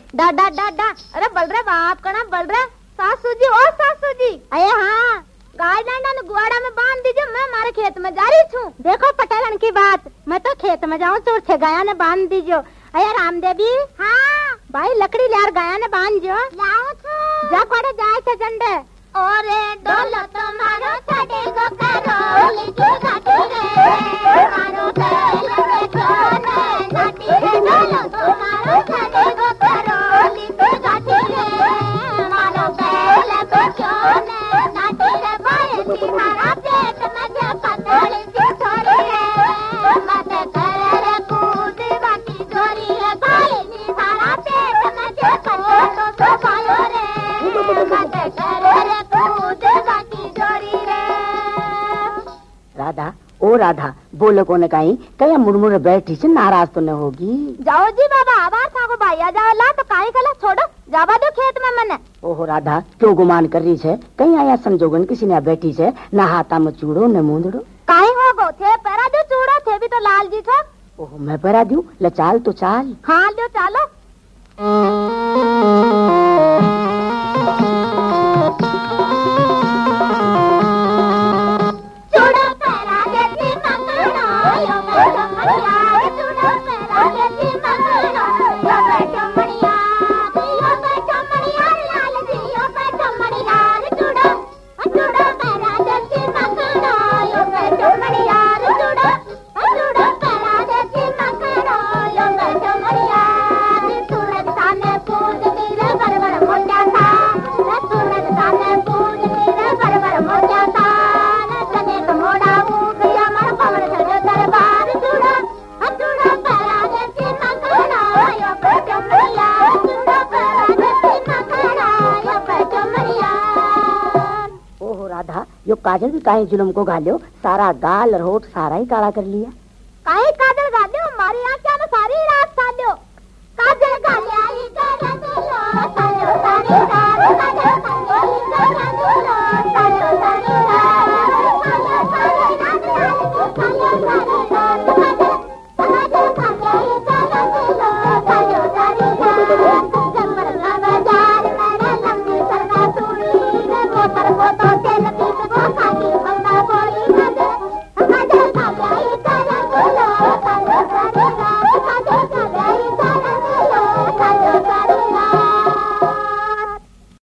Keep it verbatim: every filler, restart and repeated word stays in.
डा डा डा डा अरे बल रहे बाप कना बल रहे सासू जी ओ सासू जी अरे हाँ गाय डांडा ने गुआड़ा में बांध दीजिए, मैं हमारे खेत में जा रही छूं। देखो पटेलन की बात, मैं तो खेत में जाऊं चोर थे गाया ने बांध दीजियो। अरे रामदेवी हाँ भाई लकड़ी लार गाया ने बांध जो लाओ छो जा कोड़े जाए थे झंडे और डोलो तुम्हारो छड़े गो करो लिखी घाटी रे मारो तेल के छोने नाटी रे डोलो तुम्हारो छड़े गो करो लिखी घाटी रे मारो तेल के छोने नाटी रे भाई तुम्हारा पेट में जो पतली सी छोरी है मत कर रे कूद बाकी छोरी है भाई तुम्हारा पेट में जो पतली तो भाई रे मत कर रे कूद बाकी छोरी है। राधा ओ राधा बोलो कोने कहीं कहीं मुड़मुड़ बैठी से नाराज तो न होगी। जाओ जी बाबा आवाज था को भाई आ जाओ ला तो काई कला छोड़ो जावा दो खेत में मने। ओहो राधा क्यों गुमान कर रही है, कहीं आया संजोगन किसी ने बैठी है न हाथा में चूड़ो न मूंदड़ो काई हो गो थे पैरा जो चूड़ो थे भी तो लाल जी था। ओहो मैं पैरा दूं ले चाल तो चाल। हाँ लो चालो यो काजल भी काहे जुलम को घालियो, सारा गाल और होठ सारा ही काला कर लिया। काहे का